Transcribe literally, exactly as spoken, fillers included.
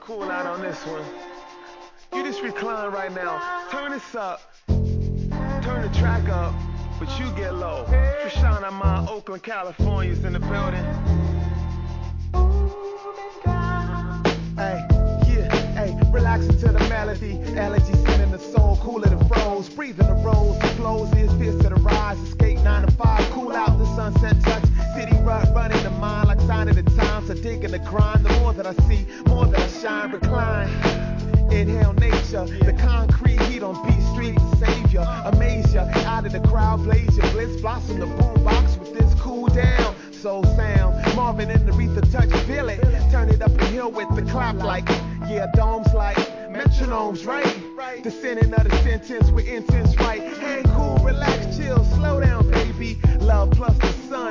cool out on this one. You just recline right now. Turn this up. Turn the track up, but you get low. Trishana, my Oakland, California's in the building. Hey, yeah, hey, relaxing to the melody. Elegy sending the soul, cooler than froze. Breathing the rose, the flows is fierce to the rise. Escape nine to five, cool out the sunset touch. City rut running the mind like sign of the times. So digging the grind, the more that I see, more that I shine, recline. Inhale nature, the concrete heat on beat street, savior, amaze ya, out of the crowd, blaze your bliss, blossom the boombox with this cool down, soul sound, Marvin in the Aretha touch, feel it, turn it up and hill with the clap like, yeah, domes like, metronomes, right, descending of the sentence with intense right, hand cool, relax, chill, slow down, baby, love plus the sun.